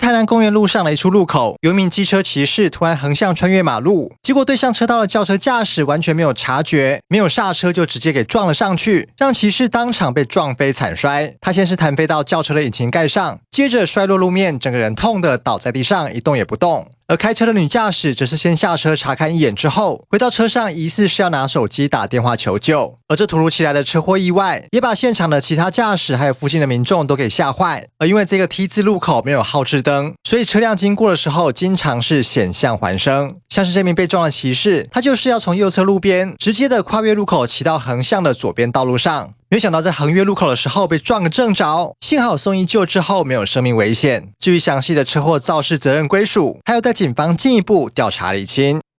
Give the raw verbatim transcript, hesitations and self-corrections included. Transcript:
台南公园路上的一处路口，有一名机车骑士突然横向穿越马路，结果对向车道的轿车驾驶完全没有察觉，没有刹车就直接给撞了上去，让骑士当场被撞飞惨摔。他先是弹飞到轿车的引擎盖上，接着摔落路面，整个人痛得倒在地上，一动也不动。而开车的女驾驶则是先下车查看一眼之后，回到车上，疑似是要拿手机打电话求救。而这突如其来的车祸意外，也把现场的其他驾驶还有附近的民众都给吓坏。而因为这个 T 字路口没有号志灯，所以车辆经过的时候，经常是险象环生。像是这名被撞的骑士，他就是要从右侧路边直接的跨越路口，骑到横向的左边道路上。没想到在横越路口的时候被撞个正着，幸好送医救治后没有生命危险。至于详细的车祸肇事责任归属，还有待警方进一步调查厘清。